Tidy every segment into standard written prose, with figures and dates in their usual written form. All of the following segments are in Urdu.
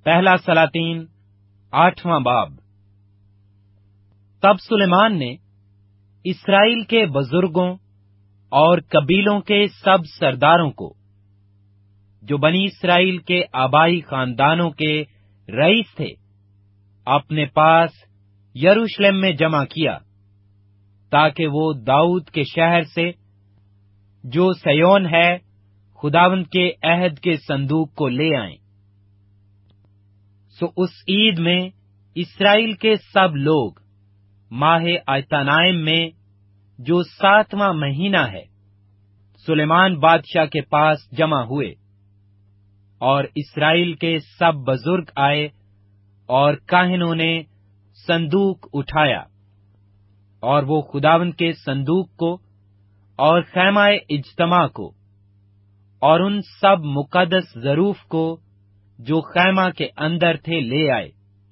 پہلا سلاطین 8واں باب۔ تب سلیمان نے اسرائیل کے بزرگوں اور قبیلوں کے سب سرداروں کو، جو بنی اسرائیل کے آبائی خاندانوں کے رئیس تھے، اپنے پاس یروشلم میں جمع کیا، تاکہ وہ داؤد کے شہر سے، جو سیون ہے، خداوند کے عہد کے صندوق کو لے آئیں۔ سو اس عید میں اسرائیل کے سب لوگ ماہ ایتانائم میں، جو 7واں مہینہ ہے، سلیمان بادشاہ کے پاس جمع ہوئے، اور اسرائیل کے سب بزرگ آئے، اور کاہنوں نے صندوق اٹھایا، اور وہ خداوند کے صندوق کو اور خیمہ اجتماع کو اور ان سب مقدس ظروف کو جو خیمہ کے اندر تھے لے آئے۔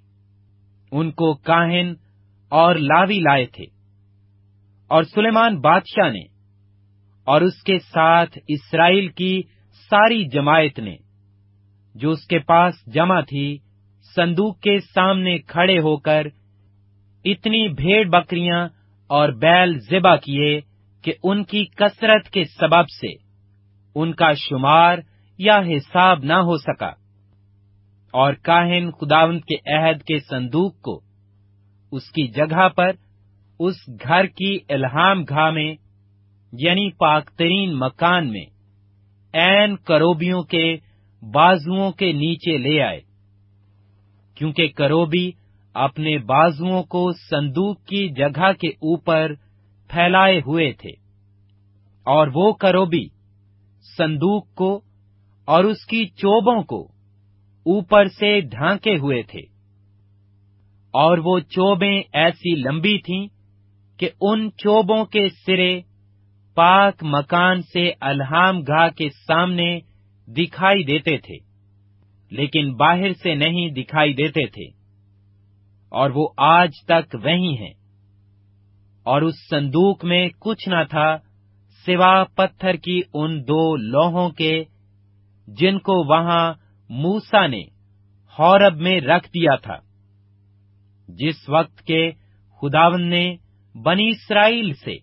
ان کو کاہن اور لاوی لائے تھے، اور سلیمان بادشاہ نے اور اس کے ساتھ اسرائیل کی ساری جماعت نے، جو اس کے پاس جمع تھی، صندوق کے سامنے کھڑے ہو کر اتنی بھیڑ بکریاں اور بیل ذبح کیے کہ ان کی کثرت کے سبب سے ان کا شمار یا حساب نہ ہو سکا۔ اور کاہن خداوند کے عہد کے صندوق کو اس کی جگہ پر اس گھر کی الہام گاہ میں، یعنی پاک ترین مکان میں، عین کروبیوں کے بازوؤں کے نیچے لے آئے، کیونکہ کروبی اپنے بازوؤں کو صندوق کی جگہ کے اوپر پھیلائے ہوئے تھے، اور وہ کروبی صندوق کو اور اس کی چوبوں کو اوپر سے ڈھانکے ہوئے تھے، اور وہ چوبیں ایسی لمبی تھیں کہ ان چوبوں کے سرے پاک مکان سے الہام گاہ کے سامنے دکھائی دیتے تھے، لیکن باہر سے نہیں دکھائی دیتے تھے، اور وہ آج تک وہیں ہیں۔ اور اس صندوق میں کچھ نہ تھا سوا پتھر کی ان 2 لوہوں کے، جن کو وہاں موسیٰ نے حورب میں رکھ دیا تھا، جس وقت کے خداوند نے بنی اسرائیل سے،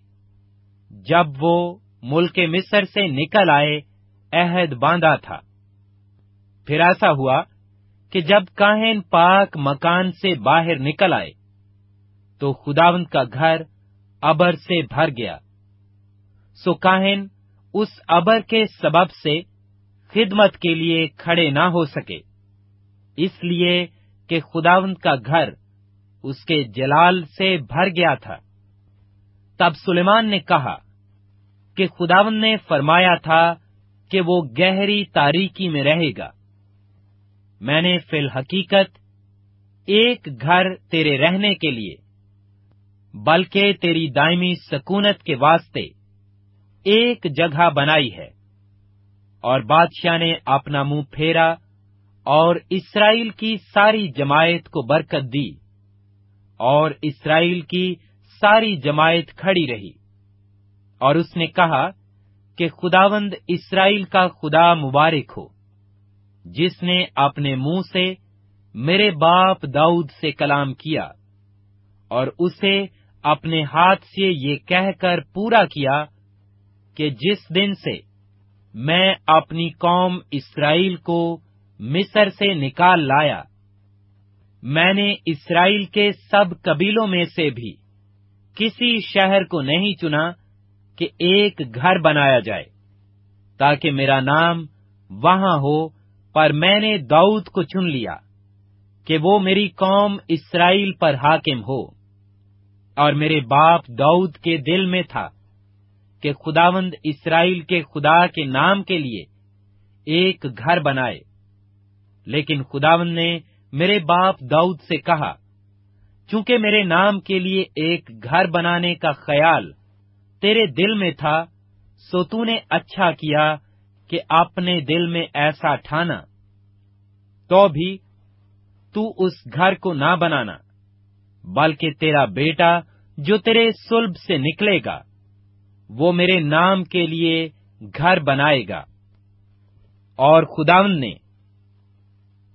جب وہ ملک مصر سے نکل آئے، عہد باندھا تھا۔ پھر ایسا ہوا کہ جب کاہن پاک مکان سے باہر نکل آئے، تو خداوند کا گھر ابر سے بھر گیا۔ سو کاہن اس ابر کے سبب سے خدمت کے لیے کھڑے نہ ہو سکے، اس لیے کہ خداوند کا گھر اس کے جلال سے بھر گیا تھا۔ تب سلیمان نے کہا کہ خداوند نے فرمایا تھا کہ وہ گہری تاریکی میں رہے گا۔ میں نے فی الحقیقت ایک گھر تیرے رہنے کے لیے، بلکہ تیری دائمی سکونت کے واسطے ایک جگہ بنائی ہے۔ اور بادشاہ نے اپنا منہ پھیرا اور اسرائیل کی ساری جماعت کو برکت دی، اور اسرائیل کی ساری جماعت کھڑی رہی، اور اس نے کہا کہ خداوند اسرائیل کا خدا مبارک ہو، جس نے اپنے منہ سے میرے باپ داؤد سے کلام کیا، اور اسے اپنے ہاتھ سے یہ کہہ کر پورا کیا کہ جس دن سے میں اپنی قوم اسرائیل کو مصر سے نکال لایا، میں نے اسرائیل کے سب قبیلوں میں سے بھی کسی شہر کو نہیں چنا کہ ایک گھر بنایا جائے، تاکہ میرا نام وہاں ہو، پر میں نے داؤد کو چن لیا کہ وہ میری قوم اسرائیل پر حاکم ہو۔ اور میرے باپ داؤد کے دل میں تھا کہ خداوند اسرائیل کے خدا کے نام کے لیے ایک گھر بنائے، لیکن خداوند نے میرے باپ داؤد سے کہا، چونکہ میرے نام کے لیے ایک گھر بنانے کا خیال تیرے دل میں تھا، سو تو نے اچھا کیا کہ اپنے دل میں ایسا ٹھانا، تو بھی تو اس گھر کو نہ بنانا، بلکہ تیرا بیٹا جو تیرے صلب سے نکلے گا، وہ میرے نام کے لیے گھر بنائے گا۔ اور خداوند نے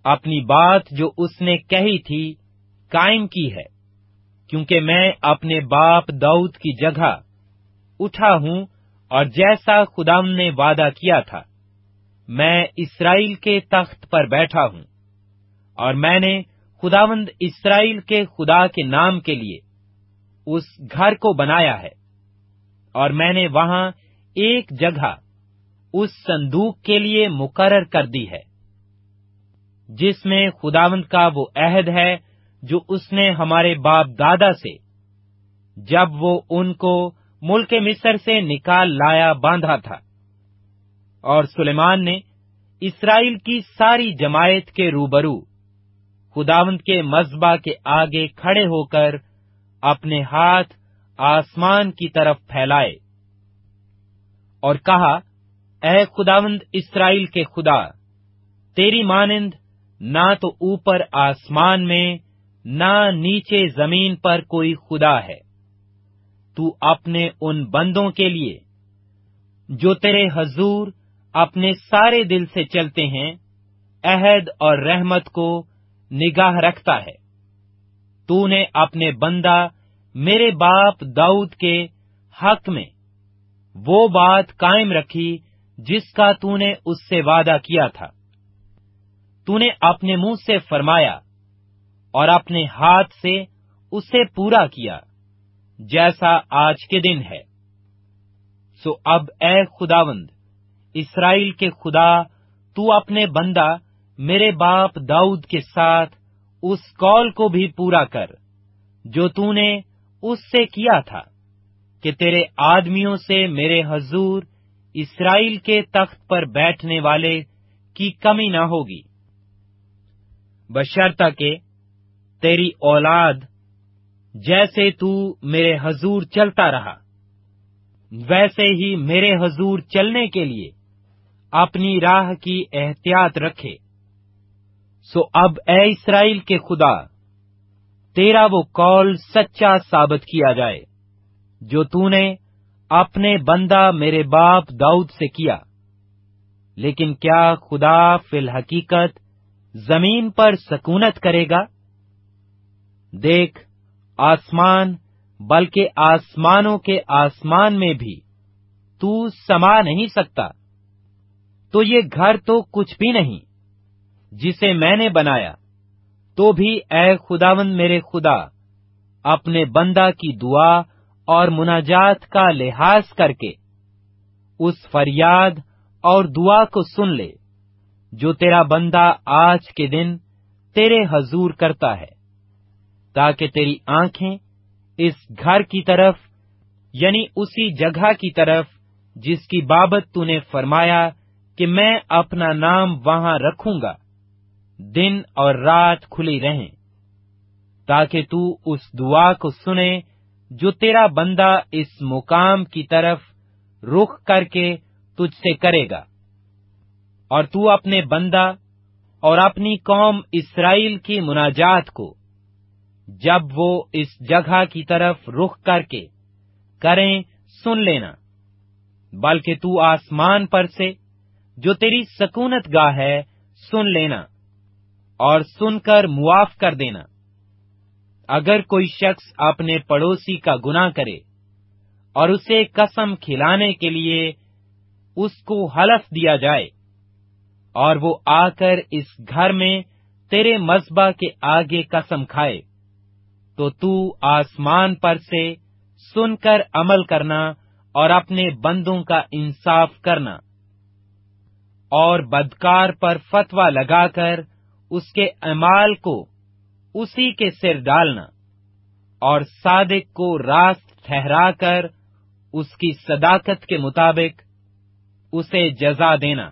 اپنی بات جو اس نے کہی تھی قائم کی ہے، کیونکہ میں اپنے باپ داؤد کی جگہ اٹھا ہوں، اور جیسا خداوند نے وعدہ کیا تھا، میں اسرائیل کے تخت پر بیٹھا ہوں، اور میں نے خداوند اسرائیل کے خدا کے نام کے لیے اس گھر کو بنایا ہے، اور میں نے وہاں ایک جگہ اس صندوق کے لیے مقرر کر دی ہے، جس میں خداوند کا وہ عہد ہے جو اس نے ہمارے باپ دادا سے جب وہ ان کو ملک مصر سے نکال لایا باندھا تھا۔ اور سلیمان نے اسرائیل کی ساری جماعت کے روبرو خداوند کے مذبح کے آگے کھڑے ہو کر اپنے ہاتھ آسمان کی طرف پھیلائے اور کہا، اے خداوند اسرائیل کے خدا، تیری مانند نہ تو اوپر آسمان میں نہ نیچے زمین پر کوئی خدا ہے۔ تو اپنے ان بندوں کے لیے جو تیرے حضور اپنے سارے دل سے چلتے ہیں عہد اور رحمت کو نگاہ رکھتا ہے۔ تو نے اپنے بندہ میرے باپ داؤد کے حق میں وہ بات قائم رکھی جس کا تو نے اس سے وعدہ کیا تھا۔ تو نے اپنے منہ سے فرمایا اور اپنے ہاتھ سے اسے پورا کیا، جیسا آج کے دن ہے۔ سو اب اے خداوند اسرائیل کے خدا، تو اپنے بندہ میرے باپ داؤد کے ساتھ اس قول کو بھی پورا کر جو تو نے اس سے کیا تھا کہ تیرے آدمیوں سے میرے حضور اسرائیل کے تخت پر بیٹھنے والے کی کمی نہ ہوگی، بشرطہ کہ تیری اولاد جیسے تو میرے حضور چلتا رہا ویسے ہی میرے حضور چلنے کے لیے اپنی راہ کی احتیاط رکھے۔ سو اب اے اسرائیل کے خدا، تیرا وہ قول سچا ثابت کیا جائے جو تو نے اپنے بندہ میرے باپ داؤد سے کیا۔ لیکن کیا خدا فی الحقیقت زمین پر سکونت کرے گا؟ دیکھ، آسمان بلکہ آسمانوں کے آسمان میں بھی تو سما نہیں سکتا، تو یہ گھر تو کچھ بھی نہیں جسے میں نے بنایا۔ تو بھی اے خداوند میرے خدا، اپنے بندہ کی دعا اور مناجات کا لحاظ کر کے اس فریاد اور دعا کو سن لے جو تیرا بندہ آج کے دن تیرے حضور کرتا ہے، تاکہ تیری آنکھیں اس گھر کی طرف، یعنی اسی جگہ کی طرف جس کی بابت تو نے فرمایا کہ میں اپنا نام وہاں رکھوں گا، دن اور رات کھلی رہیں، تاکہ تو اس دعا کو سنے جو تیرا بندہ اس مقام کی طرف رخ کر کے تجھ سے کرے گا، اور تو اپنے بندہ اور اپنی قوم اسرائیل کی مناجات کو جب وہ اس جگہ کی طرف رخ کر کے کریں سن لینا، بلکہ تو آسمان پر سے جو تیری سکونت گاہ ہے سن لینا اور سن کر معاف کر دینا۔ اگر کوئی شخص اپنے پڑوسی کا گناہ کرے اور اسے قسم کھلانے کے لیے اس کو حلف دیا جائے اور وہ آ کر اس گھر میں تیرے مذبح کے آگے قسم کھائے، تو آسمان پر سے سن کر عمل کرنا اور اپنے بندوں کا انصاف کرنا، اور بدکار پر فتویٰ لگا کر اس کے اعمال کو اسی کے سر ڈالنا، اور صادق کو راست ٹھہرا کر اس کی صداقت کے مطابق اسے جزا دینا۔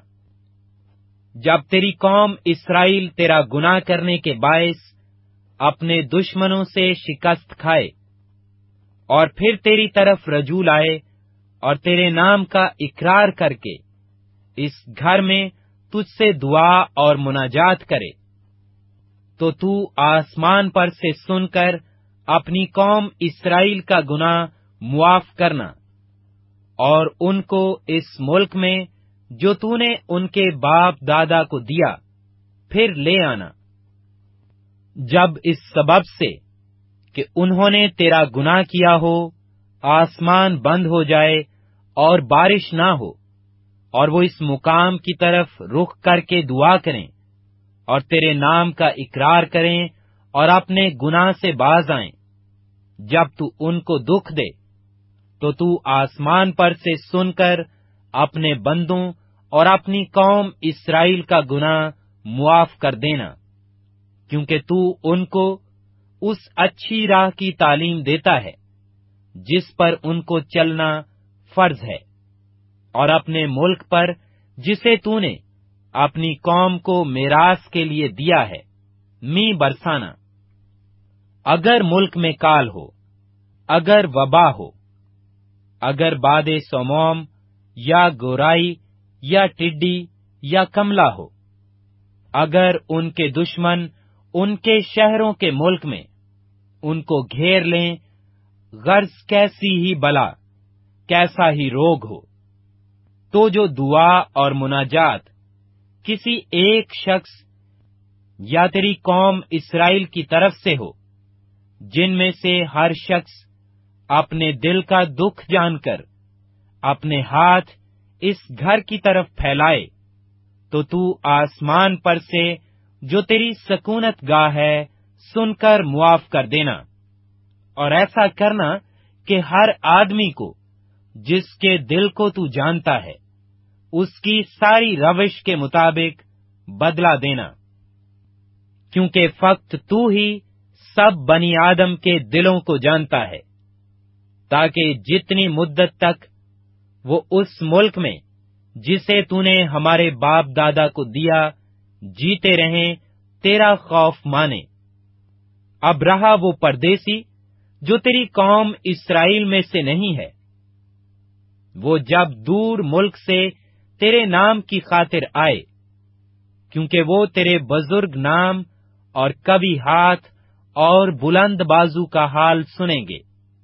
جب تیری قوم اسرائیل تیرا گناہ کرنے کے باعث اپنے دشمنوں سے شکست کھائے اور پھر تیری طرف رجوع لائے اور تیرے نام کا اقرار کر کے اس گھر میں تجھ سے دعا اور مناجات کرے، تو آسمان پر سے سن کر اپنی قوم اسرائیل کا گناہ معاف کرنا، اور ان کو اس ملک میں جو تو نے ان کے باپ دادا کو دیا پھر لے آنا۔ جب اس سبب سے کہ انہوں نے تیرا گناہ کیا ہو، آسمان بند ہو جائے اور بارش نہ ہو، اور وہ اس مقام کی طرف رخ کر کے دعا کریں اور تیرے نام کا اقرار کریں اور اپنے گناہ سے باز آئیں، جب تو ان کو دکھ دے تو آسمان پر سے سن کر اپنے بندوں اور اپنی قوم اسرائیل کا گناہ معاف کر دینا، کیونکہ تو ان کو اس اچھی راہ کی تعلیم دیتا ہے جس پر ان کو چلنا فرض ہے، اور اپنے ملک پر جسے تو نے اپنی قوم کو میراث کے لیے دیا ہے برسانا۔ اگر ملک میں کال ہو، اگر وبا ہو، اگر باد سموم یا گورائی یا ٹڈی یا کملا ہو، اگر ان کے دشمن ان کے شہروں کے ملک میں ان کو گھیر لیں، غرض کیسی ہی بلا، کیسا ہی روگ ہو، تو جو دعا اور مناجات کسی ایک شخص یا تیری قوم اسرائیل کی طرف سے ہو، جن میں سے ہر شخص اپنے دل کا دکھ جان کر اپنے ہاتھ اس گھر کی طرف پھیلائے، تو آسمان پر سے جو تیری سکونت گاہ ہے سن کر معاف کر دینا، اور ایسا کرنا کہ ہر آدمی کو جس کے دل کو تو جانتا ہے اس کی ساری روش کے مطابق بدلہ دینا، کیونکہ فقط تو ہی سب بنی آدم کے دلوں کو جانتا ہے، تاکہ جتنی مدت تک وہ اس ملک میں جسے تو نے ہمارے باپ دادا کو دیا جیتے رہیں تیرا خوف مانے۔ اب رہا وہ پردیسی جو تیری قوم اسرائیل میں سے نہیں ہے، وہ جب دور ملک سے تیرے نام کی خاطر آئے، کیونکہ وہ تیرے بزرگ نام اور کبھی ہاتھ اور بلند بازو کا حال سنیں گے،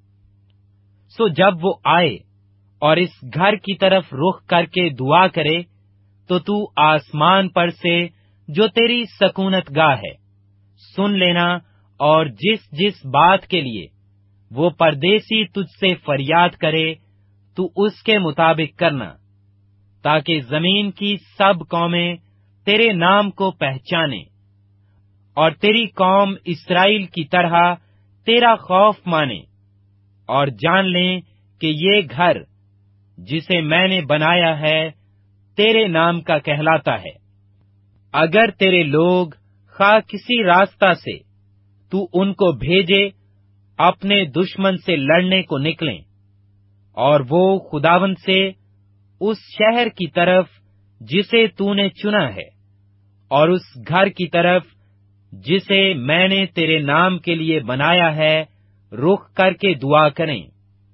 سو جب وہ آئے اور اس گھر کی طرف رخ کر کے دعا کرے تو آسمان پر سے جو تیری سکونت گاہ ہے سن لینا، اور جس جس بات کے لیے وہ پردیسی تجھ سے فریاد کرے تو اس کے مطابق کرنا، تاکہ زمین کی سب قومیں تیرے نام کو پہچانیں اور تیری قوم اسرائیل کی طرح تیرا خوف مانے، اور جان لیں کہ یہ گھر جسے میں نے بنایا ہے تیرے نام کا کہلاتا ہے۔ اگر تیرے لوگ خواہ کسی راستہ سے تو ان کو بھیجے اپنے دشمن سے لڑنے کو نکلیں، اور وہ خداوند سے اس شہر کی طرف جسے تو نے چنا ہے اور اس گھر کی طرف جسے میں نے تیرے نام کے لیے بنایا ہے رخ کر کے دعا کریں،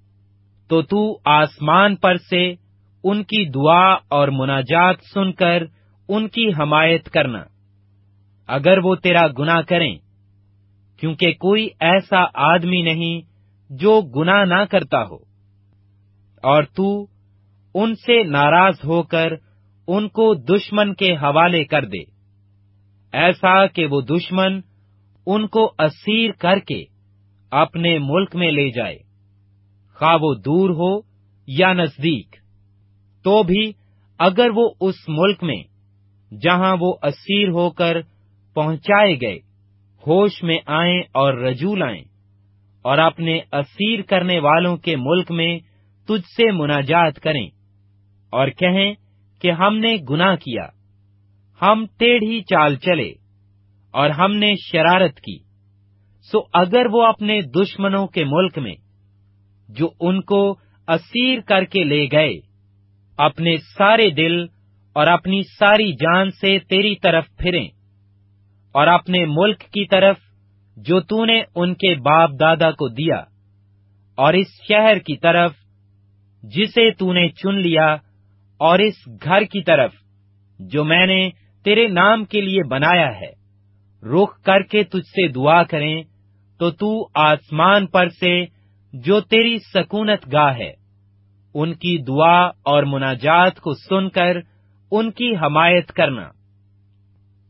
تو آسمان پر سے ان کی دعا اور مناجات سن کر ان کی حمایت کرنا، اگر وہ تیرا گناہ کریں، کیونکہ کوئی ایسا آدمی نہیں جو گناہ نہ کرتا ہو، اور تو ان سے ناراض ہو کر ان کو دشمن کے حوالے کر دے، ایسا کہ وہ دشمن ان کو اسیر کر کے اپنے ملک میں لے جائے، خواہ وہ دور ہو یا نزدیک۔ تو بھی اگر وہ اس ملک میں جہاں وہ اسیر ہو کر پہنچائے گئے ہوش میں آئیں اور رجوع لائیں، اور اپنے اسیر کرنے والوں کے ملک میں تجھ سے مناجات کریں اور کہیں کہ ہم نے گناہ کیا، ہم ٹیڑھی چال چلے اور ہم نے شرارت کی، سو اگر وہ اپنے دشمنوں کے ملک میں جو ان کو اسیر کر کے لے گئے اپنے سارے دل اور اپنی ساری جان سے تیری طرف پھریں، اور اپنے ملک کی طرف جو تو نے ان کے باپ دادا کو دیا، اور اس شہر کی طرف جسے تو نے چن لیا، اور اس گھر کی طرف جو میں نے تیرے نام کے لیے بنایا ہے رخ کر کے تجھ سے دعا کریں، تو آسمان پر سے جو تیری سکونت گاہ ہے ان کی دعا اور مناجات کو سن کر ان کی حمایت کرنا۔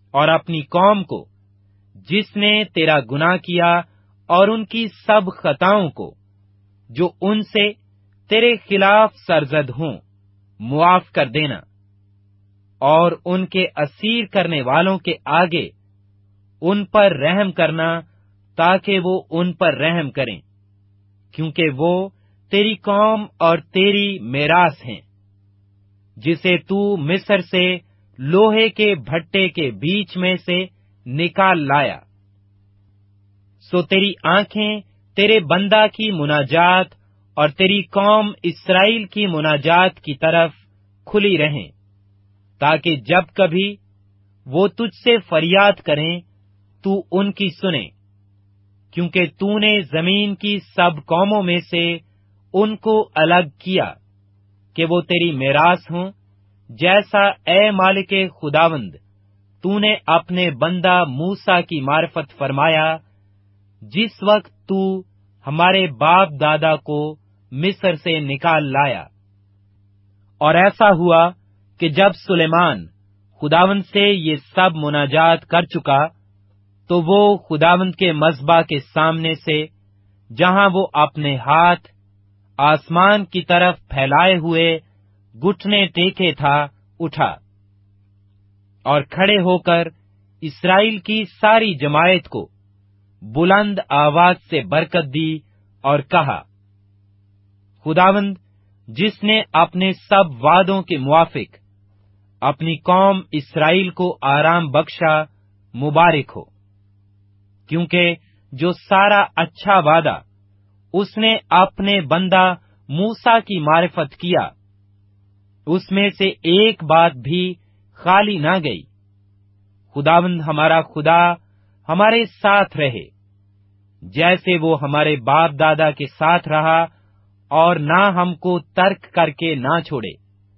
اور اپنی قوم کو جس نے تیرا گناہ کیا اور ان کی سب خطاؤں کو جو ان سے تیرے خلاف سرزد ہوں معاف کر دینا، اور ان کے اسیر کرنے والوں کے آگے ان پر رحم کرنا تاکہ وہ ان پر رحم کریں، کیونکہ وہ تیری قوم اور تیری میراث ہیں، جسے تو مصر سے لوہے کے بھٹے کے بیچ میں سے نکال لایا۔ سو تیری آنکھیں تیرے بندہ کی مناجات اور تیری قوم اسرائیل کی مناجات کی طرف کھلی رہیں، تاکہ جب کبھی وہ تجھ سے فریاد کریں تو ان کی سنے، کیونکہ تو نے زمین کی سب قوموں میں سے ان کو الگ کیا کہ وہ تیری میراث ہوں، جیسا اے مالک خداوند تو نے اپنے بندہ موسیٰ کی معرفت فرمایا جس وقت تو ہمارے باپ دادا کو مصر سے نکال لایا۔ اور ایسا ہوا کہ جب سلیمان خداوند سے یہ سب مناجات کر چکا تو وہ خداوند کے مذبح کے سامنے سے، جہاں وہ اپنے ہاتھ آسمان کی طرف پھیلائے ہوئے گھٹنے ٹیکے تھا، اٹھا اور کھڑے ہو کر اسرائیل کی ساری جماعت کو بلند آواز سے برکت دی اور کہا، خداوند جس نے اپنے سب وعدوں کے موافق اپنی قوم اسرائیل کو آرام بخشا، مبارک ہو، کیونکہ جو سارا اچھا وعدہ اس نے اپنے بندہ موسیٰ کی معرفت کیا اس میں سے ایک بات بھی خالی نہ گئی۔ خداوند ہمارا خدا ہمارے ساتھ رہے، جیسے وہ ہمارے باپ دادا کے ساتھ رہا، اور نہ ہم کو ترک کر کے نہ چھوڑے،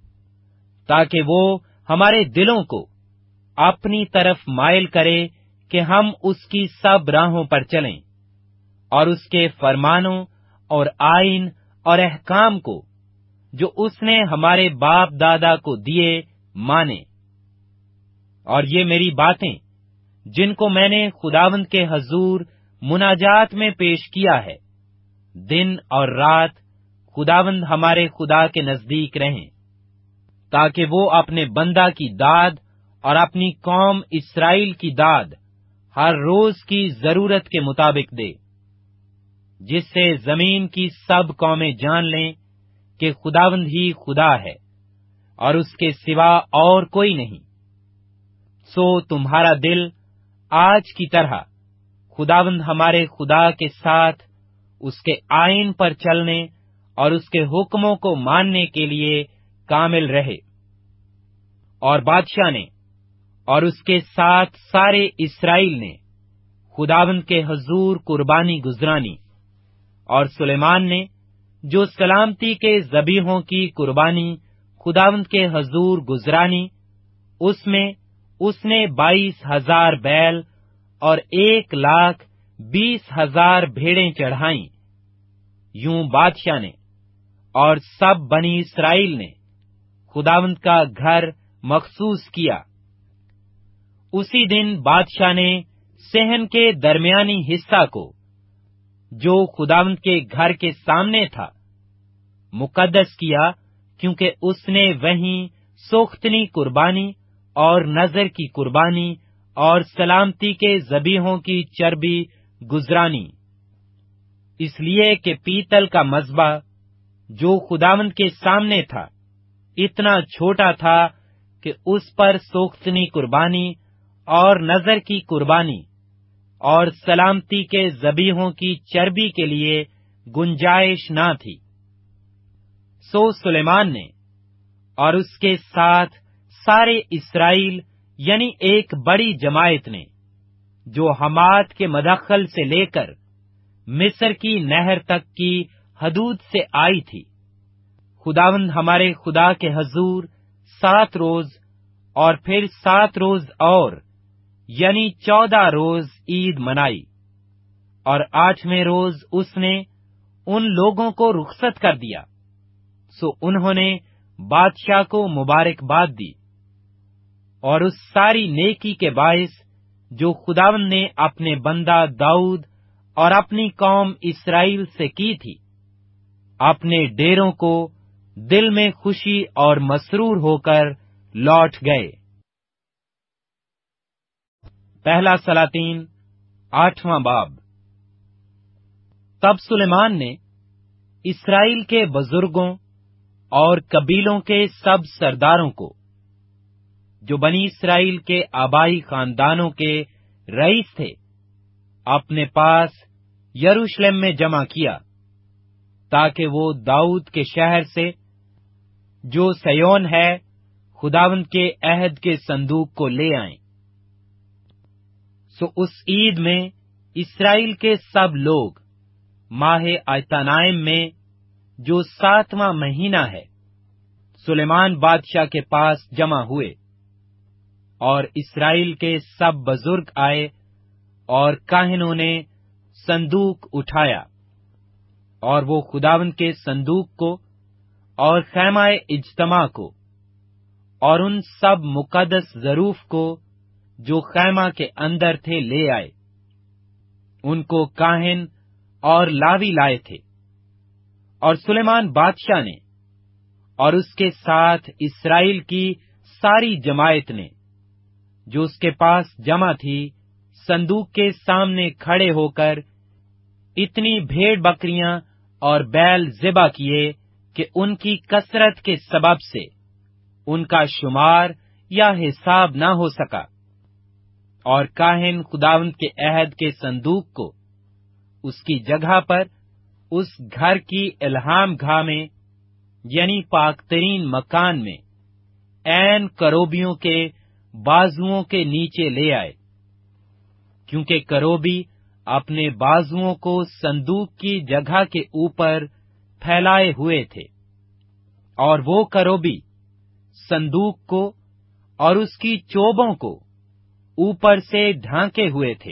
تاکہ وہ ہمارے دلوں کو اپنی طرف مائل کرے کہ ہم اس کی سب راہوں پر چلیں، اور اس کے فرمانوں اور آئین اور احکام کو جو اس نے ہمارے باپ دادا کو دیے مانے۔ اور یہ میری باتیں جن کو میں نے خداوند کے حضور مناجات میں پیش کیا ہے، دن اور رات خداوند ہمارے خدا کے نزدیک رہیں، تاکہ وہ اپنے بندہ کی داد اور اپنی قوم اسرائیل کی داد ہر روز کی ضرورت کے مطابق دے، جس سے زمین کی سب قومیں جان لیں کہ خداوند ہی خدا ہے اور اس کے سوا اور کوئی نہیں۔ سو تمہارا دل آج کی طرح خداوند ہمارے خدا کے ساتھ اس کے آئین پر چلنے اور اس کے حکموں کو ماننے کے لیے کامل رہے۔ اور بادشاہ نے اور اس کے ساتھ سارے اسرائیل نے خداوند کے حضور قربانی گزرانی، اور سلیمان نے جو سلامتی کے ذبیحوں کی قربانی خداوند کے حضور گزرانی، اس میں اس نے 22,000 بیل اور 1,20,000 بھیڑیں چڑھائیں۔ یوں بادشاہ نے اور سب بنی اسرائیل نے خداوند کا گھر مخصوص کیا۔ اسی دن بادشاہ نے صحن کے درمیانی حصہ کو جو خداوند کے گھر کے سامنے تھا مقدس کیا، کیونکہ اس نے وہیں سوختنی قربانی اور نذر کی قربانی اور سلامتی کے ذبیحوں کی چربی گزرانی، اس لیے کہ پیتل کا مذبح جو خداوند کے سامنے تھا اتنا چھوٹا تھا کہ اس پر سوختنی قربانی اور نذر کی قربانی اور سلامتی کے ذبیحوں کی چربی کے لیے گنجائش نہ تھی۔ سو سلیمان نے اور اس کے ساتھ سارے اسرائیل یعنی ایک بڑی جماعت نے، جو حمات کے مدخل سے لے کر مصر کی نہر تک کی حدود سے آئی تھی، خداوند ہمارے خدا کے حضور 7 روز اور پھر 7 روز اور یعنی 14 روز عید منائی، اور 8ویں روز اس نے ان لوگوں کو رخصت کر دیا۔ سو انہوں نے بادشاہ کو مبارکباد دی۔ اور اس ساری نیکی کے باعث جو خداوند نے اپنے بندہ داؤد اور اپنی قوم اسرائیل سے کی تھی، اپنے ڈیروں کو دل میں خوشی اور مسرور ہو کر لوٹ گئے۔ پہلا سلاطین 8واں باب۔ تب سلیمان نے اسرائیل کے بزرگوں اور قبیلوں کے سب سرداروں کو، جو بنی اسرائیل کے آبائی خاندانوں کے رئیس تھے، اپنے پاس یروشلم میں جمع کیا، تاکہ وہ داؤد کے شہر سے، جو سیون ہے، خداوند کے عہد کے صندوق کو لے آئیں۔ سو اس عید میں اسرائیل کے سب لوگ ماہ ایتانائم میں، جو 7واں مہینہ ہے، سلیمان بادشاہ کے پاس جمع ہوئے، اور اسرائیل کے سب بزرگ آئے، اور کاہنوں نے صندوق اٹھایا، اور وہ خداوند کے صندوق کو اور خیمہ اجتماع کو اور ان سب مقدس ظروف کو جو خیمہ کے اندر تھے لے آئے۔ ان کو کاہن اور لاوی لائے تھے، اور سلیمان بادشاہ نے اور اس کے ساتھ اسرائیل کی ساری جماعت نے، جو اس کے پاس جمع تھی، صندوق کے سامنے کھڑے ہو کر اتنی بھیڑ بکریاں اور بیل ذبح کیے کہ ان کی کثرت کے سبب سے ان کا شمار یا حساب نہ ہو سکا۔ اور کاہن خداوند کے عہد کے صندوق کو اس کی جگہ پر اس گھر کی الہام گاہ میں، یعنی پاک ترین مکان میں، عین کروبیوں کے بازوؤں کے نیچے لے آئے، کیونکہ کروبی اپنے بازوؤں کو صندوق کی جگہ کے اوپر پھیلائے ہوئے تھے، اور وہ کروبی صندوق کو اور اس کی چوبوں کو اوپر سے ڈھانکے ہوئے تھے،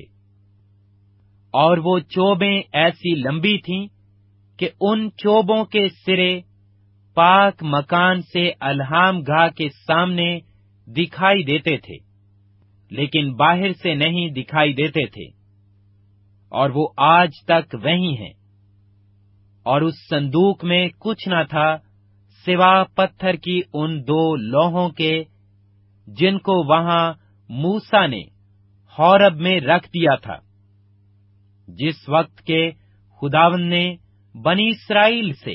اور وہ چوبیں ایسی لمبی تھیں کہ ان چوبوں کے سرے پاک مکان سے الہام گاہ کے سامنے دکھائی دیتے تھے، لیکن باہر سے نہیں دکھائی دیتے تھے، اور وہ آج تک وہیں ہیں۔ اور اس صندوق میں کچھ نہ تھا سوا پتھر کی ان 2 لوہوں کے، جن کو وہاں موسیٰ نے حورب میں رکھ دیا تھا، جس وقت کے خداوند نے بنی اسرائیل سے،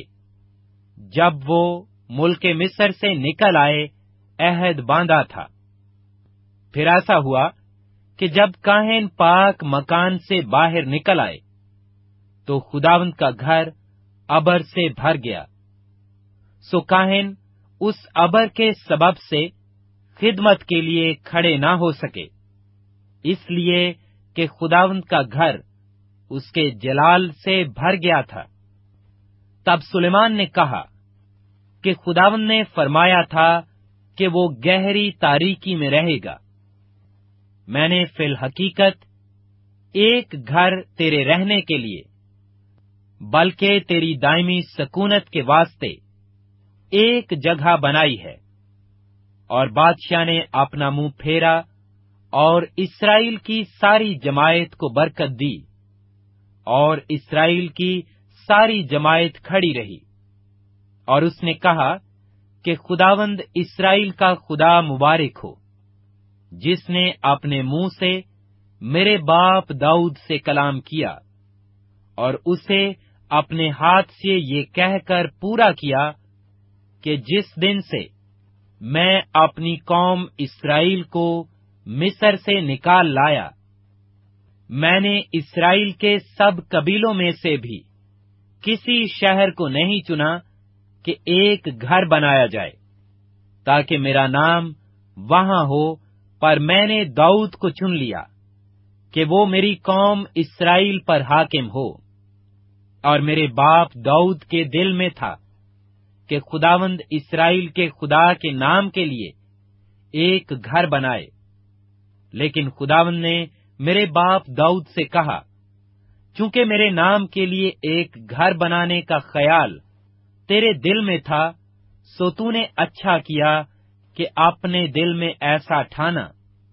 جب وہ ملک مصر سے نکل آئے، عہد باندھا تھا۔ پھر ایسا ہوا کہ جب کاہن پاک مکان سے باہر نکل آئے، تو خداوند کا گھر ابر سے بھر گیا۔ سو کاہن اس ابر کے سبب سے خدمت کے لیے کھڑے نہ ہو سکے، اس لیے کہ خداوند کا گھر اس کے جلال سے بھر گیا تھا۔ تب سلیمان نے کہا کہ خداوند نے فرمایا تھا کہ وہ گہری تاریکی میں رہے گا۔ میں نے فی الحقیقت ایک گھر تیرے رہنے کے لیے، بلکہ تیری دائمی سکونت کے واسطے ایک جگہ بنائی ہے۔ اور بادشاہ نے اپنا منہ پھیرا اور اسرائیل کی ساری جماعت کو برکت دی، اور اسرائیل کی ساری جماعت کھڑی رہی، اور اس نے کہا کہ خداوند اسرائیل کا خدا مبارک ہو، جس نے اپنے منہ سے میرے باپ داؤد سے کلام کیا، اور اسے اپنے ہاتھ سے یہ کہہ کر پورا کیا کہ جس دن سے میں اپنی قوم اسرائیل کو مصر سے نکال لایا، میں نے اسرائیل کے سب قبیلوں میں سے بھی کسی شہر کو نہیں چنا کہ ایک گھر بنایا جائے تاکہ میرا نام وہاں ہو، پر میں نے داؤد کو چن لیا کہ وہ میری قوم اسرائیل پر حاکم ہو۔ اور میرے باپ داؤد کے دل میں تھا کہ خداوند اسرائیل کے خدا کے نام کے لیے ایک گھر بنائے، لیکن خداوند نے میرے باپ داؤد سے کہا، چونکہ میرے نام کے لیے ایک گھر بنانے کا خیال تیرے دل میں تھا، سو تو نے اچھا کیا کہ اپنے دل میں ایسا ٹھانا،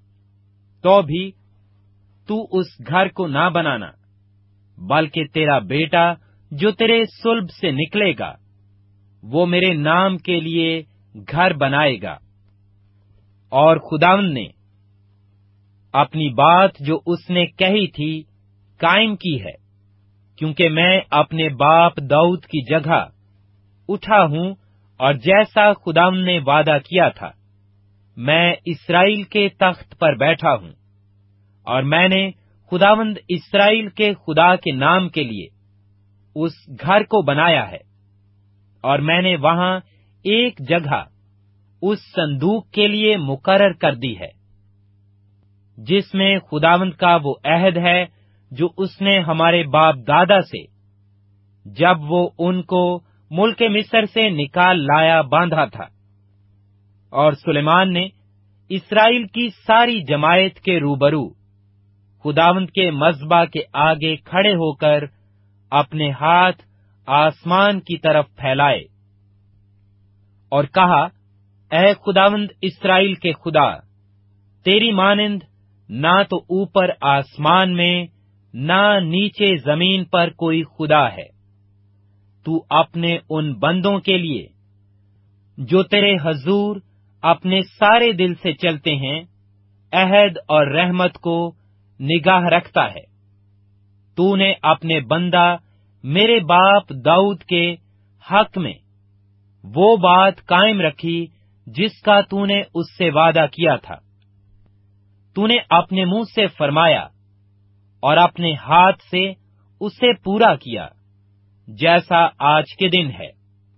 تو بھی تو اس گھر کو نہ بنانا، بلکہ تیرا بیٹا جو تیرے صلب سے نکلے گا وہ میرے نام کے لیے گھر بنائے گا۔ اور خداوند نے اپنی بات جو اس نے کہی تھی قائم کی ہے، کیونکہ میں اپنے باپ داؤد کی جگہ اٹھا ہوں، اور جیسا خداوند نے وعدہ کیا تھا میں اسرائیل کے تخت پر بیٹھا ہوں، اور میں نے خداوند اسرائیل کے خدا کے نام کے لیے اس گھر کو بنایا ہے، اور میں نے وہاں ایک جگہ اس صندوق کے لیے مقرر کر دی ہے، جس میں خداوند کا وہ عہد ہے جو اس نے ہمارے باپ دادا سے جب وہ ان کو ملک مصر سے نکال لایا باندھا تھا۔ اور سلیمان نے اسرائیل کی ساری جماعت کے روبرو خداوند کے مذبح کے آگے کھڑے ہو کر اپنے ہاتھ آسمان کی طرف پھیلائے اور کہا، اے خداوند اسرائیل کے خدا، تیری مانند نہ تو اوپر آسمان میں نہ نیچے زمین پر کوئی خدا ہے۔ تو اپنے ان بندوں کے لیے جو تیرے حضور اپنے سارے دل سے چلتے ہیں عہد اور رحمت کو نگاہ رکھتا ہے۔ تو نے اپنے بندہ میرے باپ داؤد کے حق میں وہ بات قائم رکھی جس کا تو نے اس سے وعدہ کیا تھا۔ تو نے اپنے منہ سے فرمایا اور اپنے ہاتھ سے اسے پورا کیا، جیسا آج کے دن ہے۔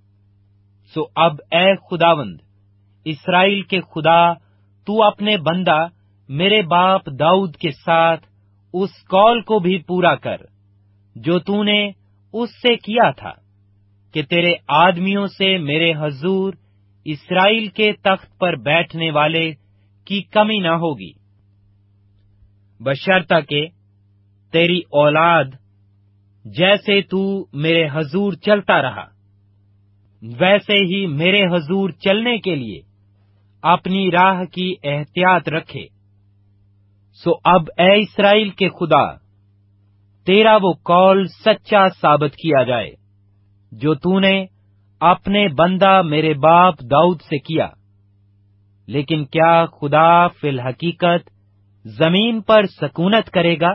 سو اب اے خداوند اسرائیل کے خدا، تو اپنے بندہ میرے باپ داؤد کے ساتھ اس قول کو بھی پورا کر جو تو نے اس سے کیا تھا کہ تیرے آدمیوں سے میرے حضور اسرائیل کے تخت پر بیٹھنے والے کی کمی نہ ہوگی، بشرطہ کہ تیری اولاد جیسے تو میرے حضور چلتا رہا ویسے ہی میرے حضور چلنے کے لیے اپنی راہ کی احتیاط رکھے۔ سو اب اے اسرائیل کے خدا، تیرا وہ قول سچا ثابت کیا جائے جو تو نے اپنے بندہ میرے باپ داؤد سے کیا۔ لیکن کیا خدا فی الحقیقت زمین پر سکونت کرے گا؟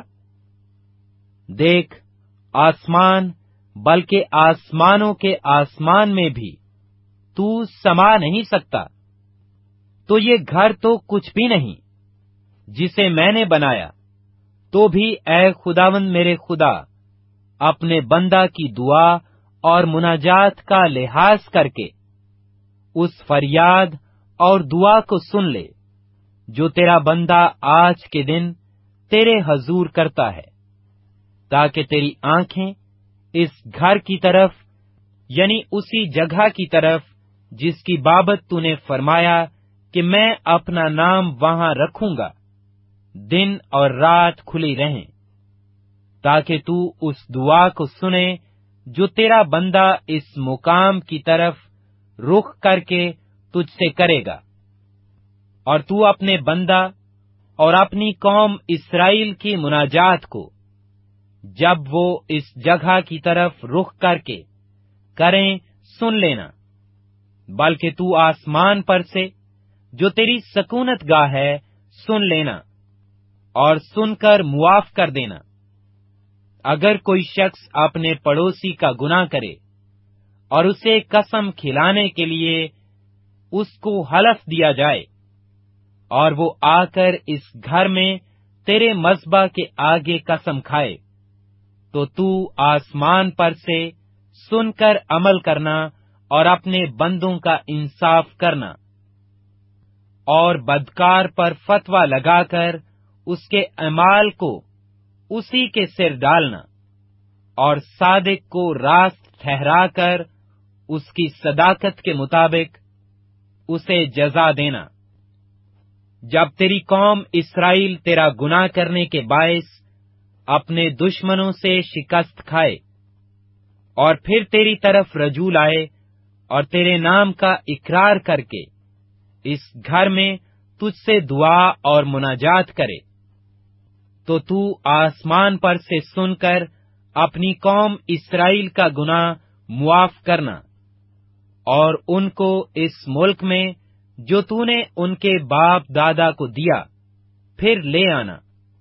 دیکھ، آسمان بلکہ آسمانوں کے آسمان میں بھی تو سما نہیں سکتا، تو یہ گھر تو کچھ بھی نہیں جسے میں نے بنایا۔ تو بھی اے خداوند میرے خدا، اپنے بندہ کی دعا اور مناجات کا لحاظ کر کے اس فریاد اور دعا کو سن لے جو تیرا بندہ آج کے دن تیرے حضور کرتا ہے، تاکہ تیری آنکھیں اس گھر کی طرف، یعنی اسی جگہ کی طرف جس کی بابت تو نے فرمایا کہ میں اپنا نام وہاں رکھوں گا، دن اور رات کھلی رہیں، تاکہ تو اس دعا کو سنے جو تیرا بندہ اس مقام کی طرف رخ کر کے تجھ سے کرے گا، اور تو اپنے بندہ اور اپنی قوم اسرائیل کی مناجات کو جب وہ اس جگہ کی طرف رخ کر کے کریں سن لینا، بلکہ تو آسمان پر سے جو تیری سکونت گاہ ہے سن لینا اور سن کر معاف کر دینا۔ اگر کوئی شخص اپنے پڑوسی کا گناہ کرے اور اسے قسم کھلانے کے لیے اس کو حلف دیا جائے اور وہ آ کر اس گھر میں تیرے مذبح کے آگے قسم کھائے، تو آسمان پر سے سن کر عمل کرنا اور اپنے بندوں کا انصاف کرنا، اور بدکار پر فتویٰ لگا کر اس کے اعمال کو اسی کے سر ڈالنا، اور صادق کو راست ٹھہرا کر اس کی صداقت کے مطابق اسے جزا دینا۔ جب تیری قوم اسرائیل تیرا گناہ کرنے کے باعث اپنے دشمنوں سے شکست کھائے اور پھر تیری طرف رجوع لائے اور تیرے نام کا اقرار کر کے اس گھر میں تجھ سے دعا اور مناجات کرے تو تو آسمان پر سے سن کر اپنی قوم اسرائیل کا گناہ معاف کرنا، اور ان کو اس ملک میں جو تو نے ان کے باپ دادا کو دیا پھر لے آنا۔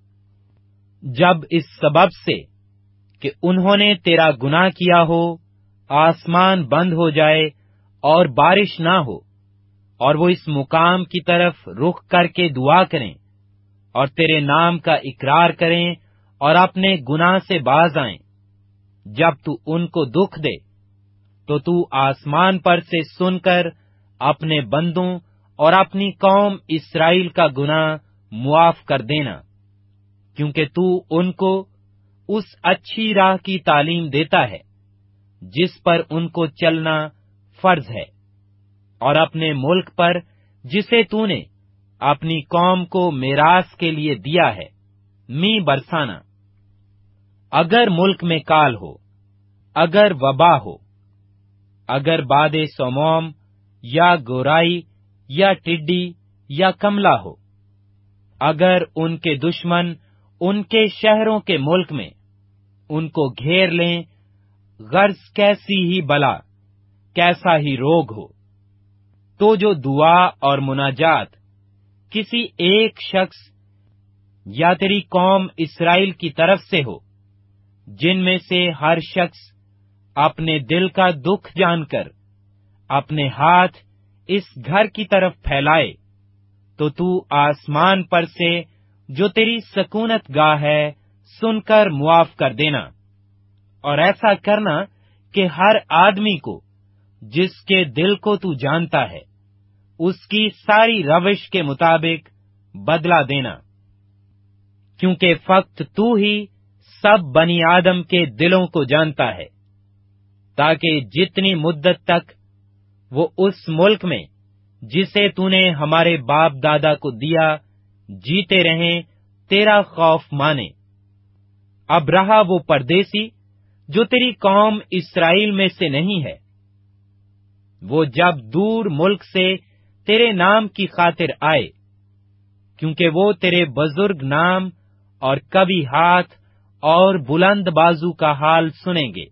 جب اس سبب سے کہ انہوں نے تیرا گناہ کیا ہو، آسمان بند ہو جائے اور بارش نہ ہو، اور وہ اس مقام کی طرف رخ کر کے دعا کریں اور تیرے نام کا اقرار کریں اور اپنے گناہ سے باز آئیں، جب تو ان کو دکھ دے تو تو آسمان پر سے سن کر اپنے بندوں اور اپنی قوم اسرائیل کا گناہ معاف کر دینا، کیونکہ تو ان کو اس اچھی راہ کی تعلیم دیتا ہے جس پر ان کو چلنا فرض ہے، اور اپنے ملک پر جسے تو نے اپنی قوم کو میراث کے لیے دیا ہے می برسانا۔ اگر ملک میں کال ہو، اگر وبا ہو، اگر باد سوموم یا گورائی یا ٹڈی یا کملا ہو، اگر ان کے دشمن ان کے شہروں کے ملک میں ان کو گھیر لیں، غرض کیسی ہی بلا، کیسا ہی روگ ہو، تو جو دعا اور مناجات کسی ایک شخص یا تیری قوم اسرائیل کی طرف سے ہو، جن میں سے ہر شخص اپنے دل کا دکھ جان کر اپنے ہاتھ اس گھر کی طرف پھیلائے، تو آسمان پر سے جو تیری سکونت گاہ ہے سن کر معاف کر دینا، اور ایسا کرنا کہ ہر آدمی کو جس کے دل کو تو جانتا ہے اس کی ساری روش کے مطابق بدلہ دینا، کیونکہ فقط تو ہی سب بنی آدم کے دلوں کو جانتا ہے، تاکہ جتنی مدت تک وہ اس ملک میں جسے تو نے ہمارے باپ دادا کو دیا جیتے رہیں تیرا خوف مانے۔ اب رہا وہ پردیسی جو تیری قوم اسرائیل میں سے نہیں ہے، وہ جب دور ملک سے تیرے نام کی خاطر آئے، کیونکہ وہ تیرے بزرگ نام اور کبھی ہاتھ اور بلند بازو کا حال سنیں گے،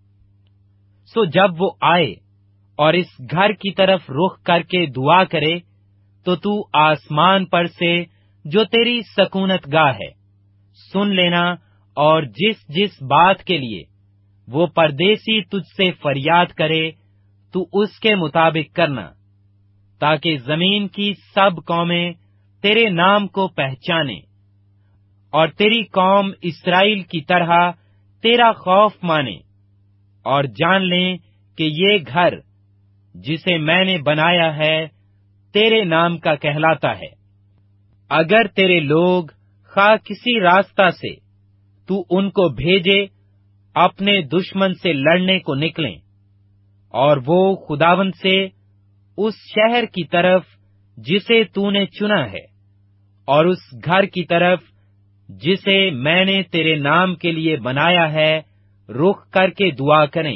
سو جب وہ آئے اور اس گھر کی طرف رخ کر کے دعا کرے تو آسمان پر سے جو تیری سکونت گاہ ہے سن لینا، اور جس جس بات کے لیے وہ پردیسی تجھ سے فریاد کرے تو اس کے مطابق کرنا، تاکہ زمین کی سب قومیں تیرے نام کو پہچانے اور تیری قوم اسرائیل کی طرح تیرا خوف مانے، اور جان لیں کہ یہ گھر جسے میں نے بنایا ہے تیرے نام کا کہلاتا ہے۔ اگر تیرے لوگ خواہ کسی راستہ سے تو ان کو بھیجے اپنے دشمن سے لڑنے کو نکلیں، اور وہ خداوند سے اس شہر کی طرف جسے تو نے چنا ہے اور اس گھر کی طرف جسے میں نے تیرے نام کے لیے بنایا ہے رخ کر کے دعا کریں،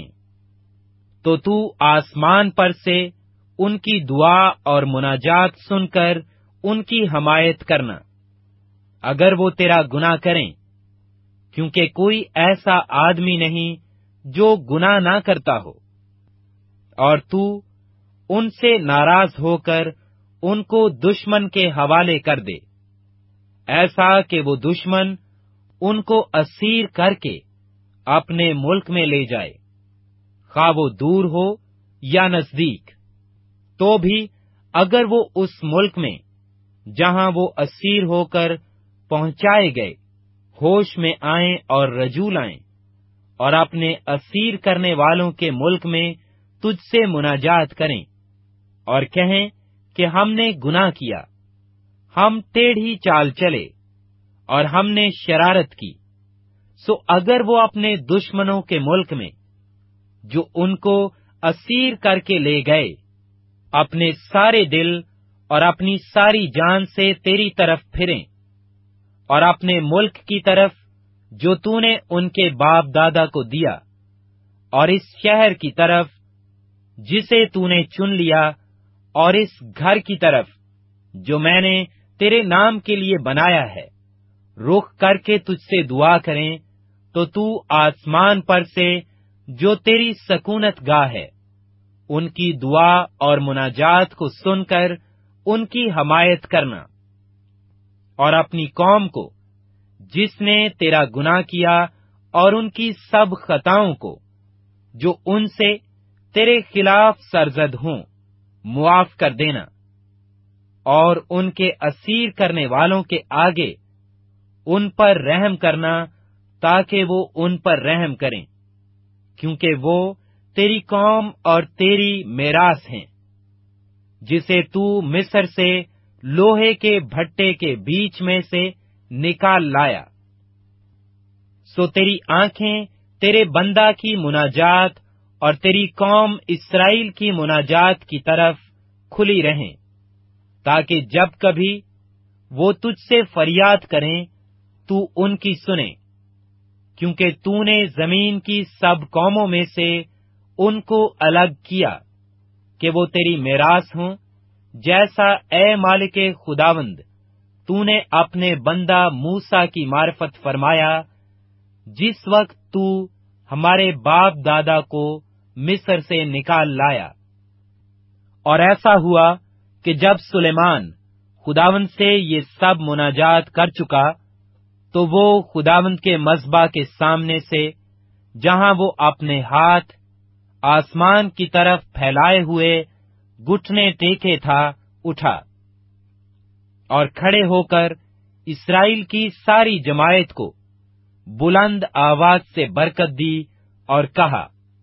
تو آسمان پر سے ان کی دعا اور مناجات سن کر ان کی حمایت کرنا، اگر وہ تیرا گناہ کریں، کیونکہ کوئی ایسا آدمی نہیں جو گناہ نہ کرتا ہو، اور تو ان سے ناراض ہو کر ان کو دشمن کے حوالے کر دے، ایسا کہ وہ دشمن ان کو اسیر کر کے اپنے ملک میں لے جائے، خواہ وہ دور ہو یا نزدیک۔ تو بھی اگر وہ اس ملک میں جہاں وہ اسیر ہو کر پہنچائے گئے ہوش میں آئیں اور رجوع لائیں، اور اپنے اسیر کرنے والوں کے ملک میں تجھ سے مناجات کریں اور کہیں کہ ہم نے گناہ کیا، ہم ٹیڑھی چال چلے اور ہم نے شرارت کی، سو اگر وہ اپنے دشمنوں کے ملک میں جو ان کو اسیر کر کے لے گئے اپنے سارے دل اور اپنی ساری جان سے تیری طرف پھریں، اور اپنے ملک کی طرف جو تو نے ان کے باپ دادا کو دیا، اور اس شہر کی طرف جسے تو نے چن لیا اور اس گھر کی طرف جو میں نے تیرے نام کے لیے بنایا ہے رخ کر کے تجھ سے دعا کریں تو تو آسمان پر سے جو تیری سکونت گاہ ہے ان کی دعا اور مناجات کو سن کر ان کی حمایت کرنا، اور اپنی قوم کو جس نے تیرا گناہ کیا اور ان کی سب خطاؤں کو جو ان سے تیرے خلاف سرزد ہوں معاف کر دینا، اور ان کے اسیر کرنے والوں کے آگے ان پر رحم کرنا تاکہ وہ ان پر رحم کریں، کیونکہ وہ تیری قوم اور تیری میراث ہیں، جسے تو مصر سے لوہے کے بھٹے کے بیچ میں سے نکال لایا۔ سو تیری آنکھیں تیرے بندہ کی مناجات اور تیری قوم اسرائیل کی مناجات کی طرف کھلی رہیں، تاکہ جب کبھی وہ تجھ سے فریاد کریں تو ان کی سنے، کیونکہ تو نے زمین کی سب قوموں میں سے ان کو الگ کیا کہ وہ تیری میراث ہوں، جیسا اے مالک خداوند تو نے اپنے بندہ موسیٰ کی معرفت فرمایا جس وقت تو ہمارے باپ دادا کو مصر سے نکال لایا۔ اور ایسا ہوا کہ جب سلیمان خداوند سے یہ سب مناجات کر چکا تو وہ خداوند کے مذبح کے سامنے سے جہاں وہ اپنے ہاتھ آسمان کی طرف پھیلائے ہوئے گھٹنے ٹیکے تھا اٹھا، اور کھڑے ہو کر اسرائیل کی ساری جماعت کو بلند آواز سے برکت دی اور کہا،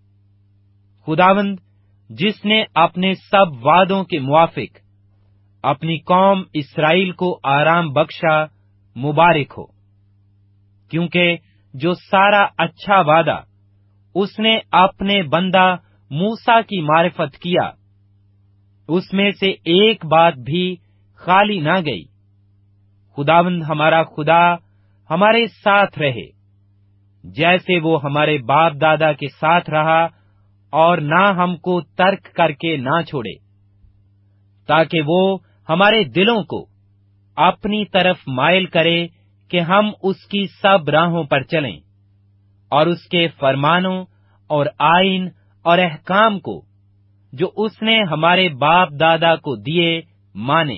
خداوند جس نے اپنے سب وعدوں کے موافق اپنی قوم اسرائیل کو آرام بخشا، مبارک ہو، کیونکہ جو سارا اچھا وعدہ اس نے اپنے بندہ موسیٰ کی معرفت کیا اس میں سے ایک بات بھی خالی نہ گئی۔ خداوند ہمارا خدا ہمارے ساتھ رہے، جیسے وہ ہمارے باپ دادا کے ساتھ رہا، اور نہ ہم کو ترک کر کے نہ چھوڑے، تاکہ وہ ہمارے دلوں کو اپنی طرف مائل کرے کہ ہم اس کی سب راہوں پر چلیں، اور اس کے فرمانوں اور آئین اور احکام کو جو اس نے ہمارے باپ دادا کو دیے مانے۔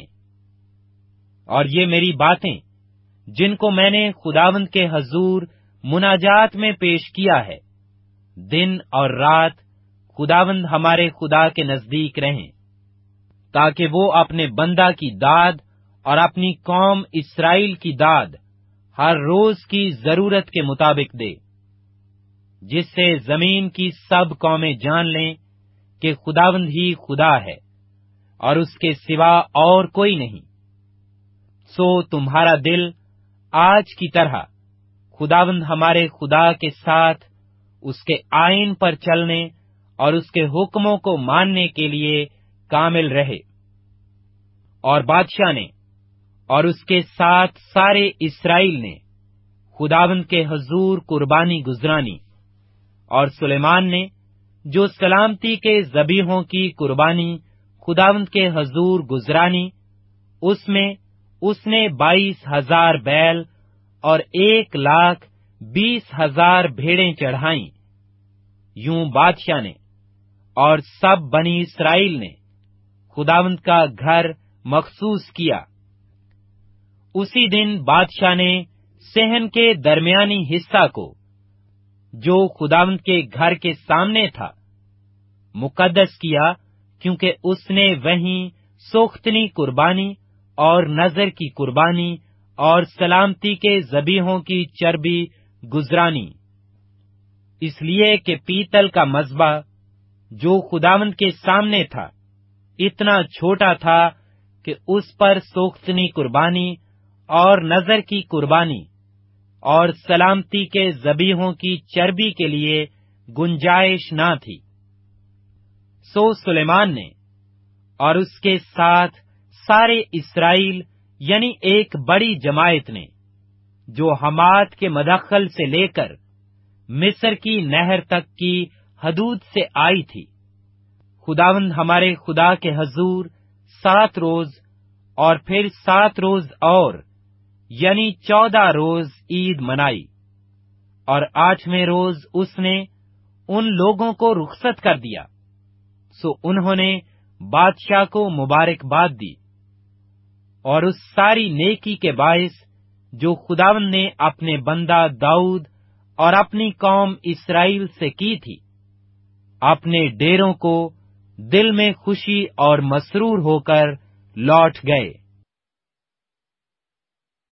اور یہ میری باتیں جن کو میں نے خداوند کے حضور مناجات میں پیش کیا ہے، دن اور رات خداوند ہمارے خدا کے نزدیک رہیں، تاکہ وہ اپنے بندہ کی داد اور اپنی قوم اسرائیل کی داد ہر روز کی ضرورت کے مطابق دے، جس سے زمین کی سب قومیں جان لیں کہ خداوند ہی خدا ہے اور اس کے سوا اور کوئی نہیں۔ سو تمہارا دل آج کی طرح خداوند ہمارے خدا کے ساتھ اس کے آئین پر چلنے اور اس کے حکموں کو ماننے کے لیے کامل رہے۔ اور بادشاہ نے اور اس کے ساتھ سارے اسرائیل نے خداوند کے حضور قربانی گزرانی، اور سلیمان نے جو سلامتی کے ذبیحوں کی قربانی خداوند کے حضور گزرانی، اس میں اس نے 22,000 بیل اور 1,20,000 بھیڑیں چڑھائیں۔ یوں بادشاہ نے اور سب بنی اسرائیل نے خداوند کا گھر مخصوص کیا۔ اسی دن بادشاہ نے صحن کے درمیانی حصہ کو جو خداوند کے گھر کے سامنے تھا مقدس کیا، کیونکہ اس نے وہیں سوختنی قربانی اور نذر کی قربانی اور سلامتی کے ذبیحوں کی چربی گزرانی، اس لیے کہ پیتل کا مذبح جو خداوند کے سامنے تھا اتنا چھوٹا تھا کہ اس پر سوختنی قربانی اور نذر کی قربانی اور سلامتی کے ذبیحوں کی چربی کے لیے گنجائش نہ تھی۔ سو سلیمان نے اور اس کے ساتھ سارے اسرائیل یعنی ایک بڑی جماعت نے جو حمات کے مدخل سے لے کر مصر کی نہر تک کی حدود سے آئی تھی، خداوند ہمارے خدا کے حضور 7 روز اور پھر 7 روز اور یعنی 14 روز عید منائی، اور 8ویں روز اس نے ان لوگوں کو رخصت کر دیا۔ سو انہوں نے بادشاہ کو مبارکباد دی، اور اس ساری نیکی کے باعث جو خداوند نے اپنے بندہ داؤد اور اپنی قوم اسرائیل سے کی تھی، اپنے ڈیروں کو دل میں خوشی اور مسرور ہو کر لوٹ گئے۔